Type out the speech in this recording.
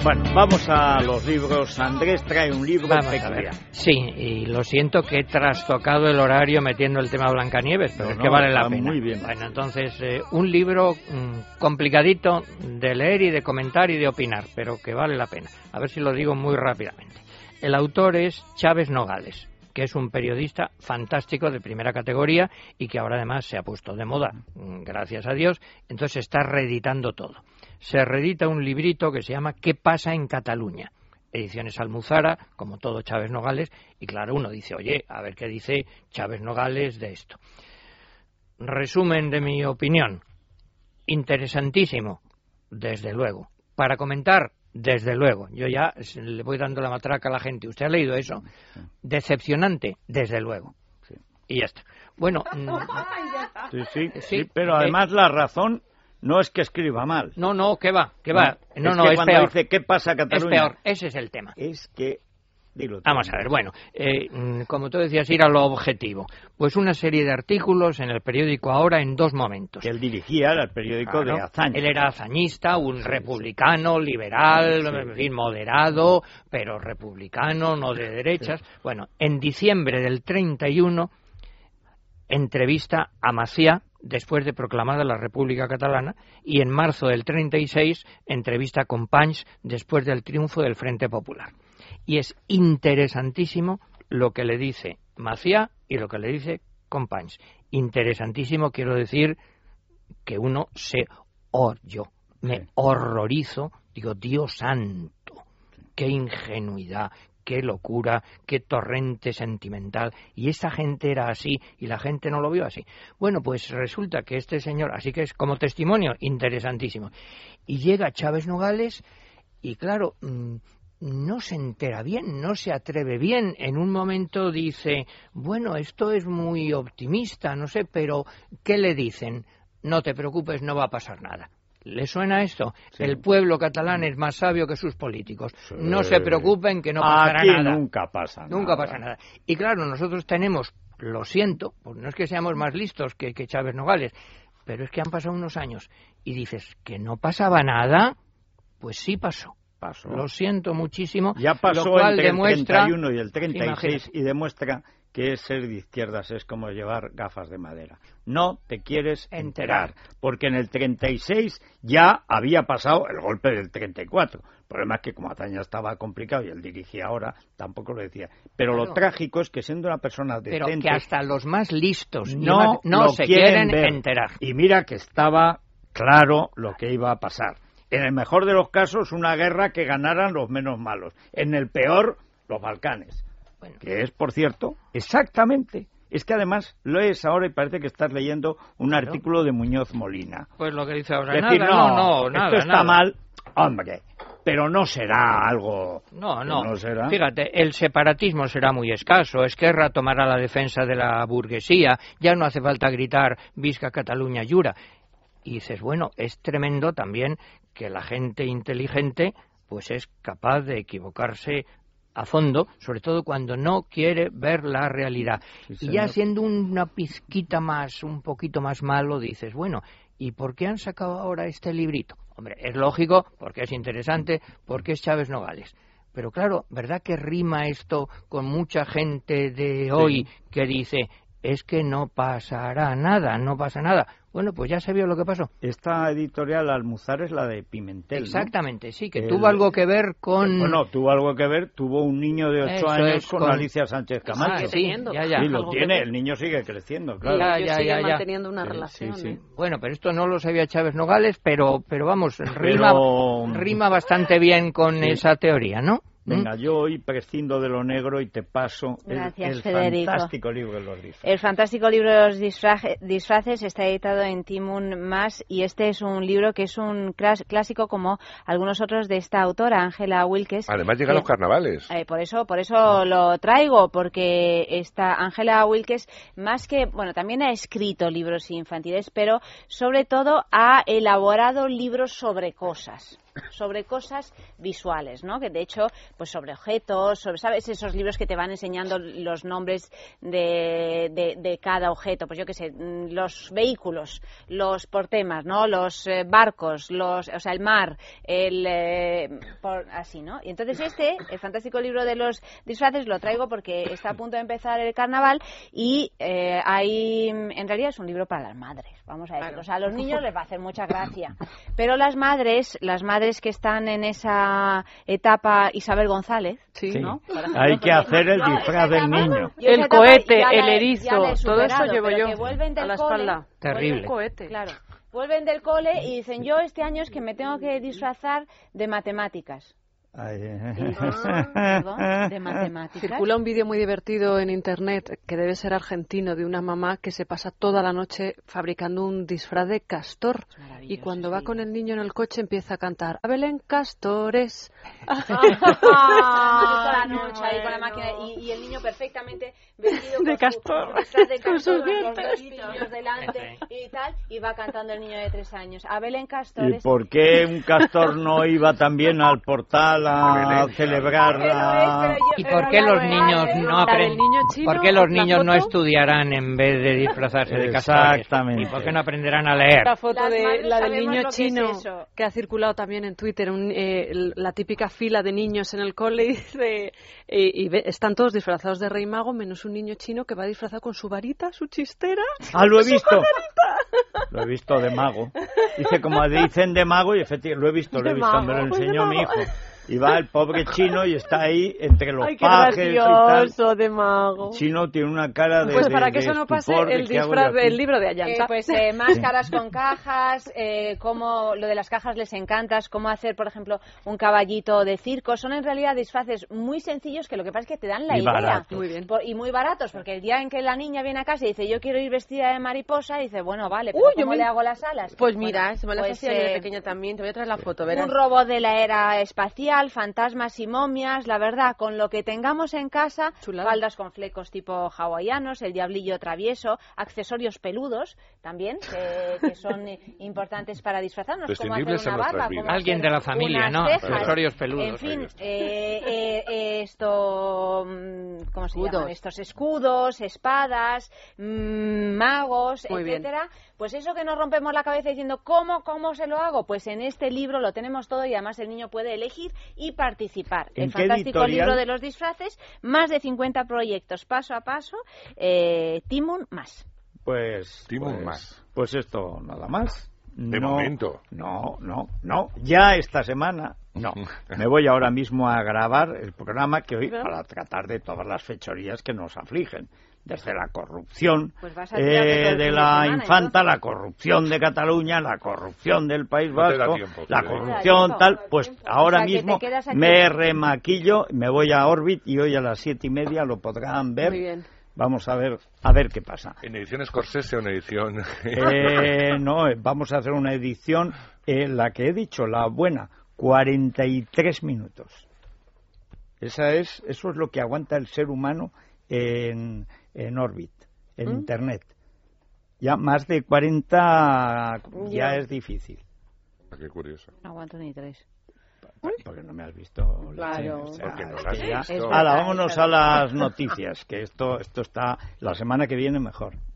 Bueno, vamos a los libros. Andrés trae un libro peculiar. Sí, y lo siento que he trastocado el horario metiendo el tema Blancanieves, pero es que vale la pena. Muy bien. Bueno, entonces, un libro complicadito de leer y de comentar y de opinar, pero que vale la pena. A ver si lo digo muy rápidamente. El autor es Chávez Nogales, que es un periodista fantástico de primera categoría y que ahora además se ha puesto de moda, gracias a Dios, entonces está reeditando todo. Se reedita un librito que se llama ¿Qué pasa en Cataluña? Ediciones Almuzara, como todo Chávez Nogales, y claro, uno dice, oye, a ver qué dice Chávez Nogales de esto. Resumen de mi opinión, interesantísimo, desde luego. Para comentar, desde luego, yo ya le voy dando la matraca a la gente. ¿Usted ha leído eso? Decepcionante, desde luego. Sí. Y ya está. Bueno, sí, pero además la razón no es que escriba mal. No, ¿qué va? No, es peor. Dice, ¿qué pasa Cataluña? Es peor, ese es el tema. Es que... Dilo tú. Vamos a ver, bueno, como tú decías, ir a lo objetivo. Pues una serie de artículos en el periódico Ahora en dos momentos. Que él dirigía el periódico de Azaña. Él era azañista, un republicano, liberal, en fin, moderado, pero republicano, no de derechas. Sí. Bueno, en diciembre del 31, entrevista a Macià, después de proclamada la República Catalana, y en marzo del 36, entrevista a Companys, después del triunfo del Frente Popular. Y es interesantísimo lo que le dice Macià y lo que le dice Companys. Interesantísimo, quiero decir que uno yo me horrorizo, digo, Dios santo, qué ingenuidad, qué locura, qué torrente sentimental. Y esta gente era así y la gente no lo vio así. Bueno, pues resulta que este señor, así que es como testimonio interesantísimo. Y llega Chávez Nogales y claro, no se entera bien, no se atreve bien. En un momento dice, bueno, esto es muy optimista, no sé, pero ¿qué le dicen? No te preocupes, no va a pasar nada. ¿Le suena esto? Sí. El pueblo catalán es más sabio que sus políticos. Sí. No se preocupen que no pasará Aquí nada. Nunca pasa nada. Y claro, nosotros tenemos, lo siento, pues no es que seamos más listos que Chávez Nogales, pero es que han pasado unos años y dices que no pasaba nada, pues sí pasó. Lo siento muchísimo. Ya pasó lo cual entre demuestra, el 31 y el 36 imagínate. Y demuestra que ser de izquierdas es como llevar gafas de madera. No te quieres enterar, porque en el 36 ya había pasado el golpe del 34. El problema es que como Azaña estaba complicado y él dirigía ahora, tampoco lo decía. Pero claro, lo trágico es que siendo una persona decente... Pero que hasta los más listos no se quieren enterar. Y mira que estaba claro lo que iba a pasar. En el mejor de los casos, una guerra que ganaran los menos malos. En el peor, los Balcanes. Bueno. Que es, por cierto, exactamente. Es que además lees ahora y parece que estás leyendo un artículo de Muñoz Molina. Pues lo que dice ahora, es decir, nada, esto está mal, hombre, pero no será algo... No será. Fíjate, el separatismo será muy escaso, Esquerra tomará la defensa de la burguesía, ya no hace falta gritar Visca Catalunya Llura. Y dices, bueno, es tremendo también que la gente inteligente pues es capaz de equivocarse a fondo, sobre todo cuando no quiere ver la realidad. Sí, y ya siendo una pizquita más, un poquito más malo, dices, bueno, ¿y por qué han sacado ahora este librito? Hombre, es lógico, porque es interesante, porque es Chávez Nogales. Pero claro, ¿verdad que rima esto con mucha gente de hoy que dice, es que no pasará nada, no pasa nada? Bueno, pues ya se vio lo que pasó. Esta editorial Almuzara es la de Pimentel, exactamente, ¿no? Sí, que tuvo algo que ver con... Bueno, tuvo algo que ver, tuvo un niño de 8 años con Alicia Sánchez Camacho. Sí, ya. Y lo tiene, el niño sigue creciendo, claro. Ya. Manteniendo una relación. Sí. Bueno, pero esto no lo sabía Chávez Nogales, pero vamos, rima bastante bien con esa teoría, ¿no? Venga, yo hoy prescindo de lo negro y te paso el fantástico libro de los disfraces. El fantástico libro de los disfraces está editado en Timun Mas y este es un libro que es un clásico como algunos otros de esta autora, Ángela Wilkes. Además llegan los carnavales. Por eso lo traigo, porque esta Ángela Wilkes, más que, bueno, también ha escrito libros infantiles, pero sobre todo ha elaborado libros sobre cosas. sobre cosas visuales, ¿no? Que de hecho, pues sobre objetos, sobre, ¿sabes? Esos libros que te van enseñando los nombres de cada objeto, pues yo qué sé, los vehículos, los por temas, ¿no? Los barcos, o sea, el mar, así, ¿no? Y entonces el fantástico libro de los disfraces lo traigo porque está a punto de empezar el carnaval y en realidad es un libro para las madres, vamos a decirlo. O sea, a los niños les va a hacer mucha gracia, pero las madres que están en esa etapa, Isabel González, sí, ¿no? Hay que hacer el disfraz del niño. El cohete, el erizo, todo eso llevo yo a la espalda. Terrible. Cohete. Claro. Vuelven del cole y dicen, yo este año es que me tengo que disfrazar de matemáticas. Perdón, de matemáticas. Circula un vídeo muy divertido en internet que debe ser argentino, de una mamá que se pasa toda la noche fabricando un disfraz de castor y cuando va con el niño en el coche empieza a cantar "A Belén Castores". Toda la noche ahí con la máquina y el niño perfectamente vestido de castor, con sus dientes delante y tal, y va cantando el niño de 3 años. A Belén Castores. ¿Y por qué un castor no iba también al portal a celebrar? ¿Y por qué los niños no aprenden? ¿Por qué los niños no estudiarán en vez de disfrazarse de castores? Exactamente. ¿Y por qué no aprenderán a leer? La foto la del niño chino que ha circulado también en Twitter, la típica fila de niños en el cole y están todos disfrazados de Rey Mago menos un niño chino que va disfrazado con su varita, su chistera. Ah, lo he visto. Lo he visto de mago. Dice, como dicen de mago, y efectivamente lo he visto, me lo enseñó mi hijo. Y va el pobre chino y está ahí entre los pajes y tal. De mago. El chino tiene una cara de... Pues para que eso no pase, el disfraz del libro de Ayanta. Máscaras con cajas, cómo lo de las cajas les encanta, cómo hacer, por ejemplo, un caballito de circo. Son en realidad disfraces muy sencillos que lo que pasa es que te dan la idea. Baratos. Muy bien. Y muy baratos, porque el día en que la niña viene a casa y dice, yo quiero ir vestida de mariposa, y dice, bueno, vale, pero ¿cómo le hago las alas? Pues mira, se me lo pues, hacía yo de pequeña también, te voy a traer la foto, verás. Un robot de la era espacial, fantasmas y momias, la verdad, con lo que tengamos en casa, faldas con flecos tipo hawaianos, el diablillo travieso, accesorios peludos también, que son importantes para disfrazarnos, como hacer una barba, como alguien de la familia, ¿no? Accesorios peludos. En fin, ¿cómo se llaman? Estos escudos, espadas, magos, etcétera. Pues eso que nos rompemos la cabeza diciendo ¿cómo se lo hago? Pues en este libro lo tenemos todo y además el niño puede elegir y participar. El fantástico libro de los disfraces, más de 50 proyectos paso a paso, Timun más. Pues esto nada más. De momento. No. Ya esta semana, no. Me voy ahora mismo a grabar el programa que hoy, para tratar de todas las fechorías que nos afligen. Desde la corrupción de la infanta, la corrupción de Cataluña, la corrupción del País Vasco, la corrupción tal, pues ahora mismo me remaquillo, me voy a Orbit y hoy a las 7:30 lo podrán ver. Muy bien. Vamos a ver qué pasa. ¿En edición Scorsese o en edición...? No, vamos a hacer una edición, la que he dicho, la buena, 43 minutos. Eso es lo que aguanta el ser humano en Orbit, en Internet. Ya más de 40 ya es difícil. Qué curioso. No aguanto ni 3. Porque no me has visto. Claro. Porque no lo has visto. Vámonos a las noticias, que esto está la semana que viene mejor.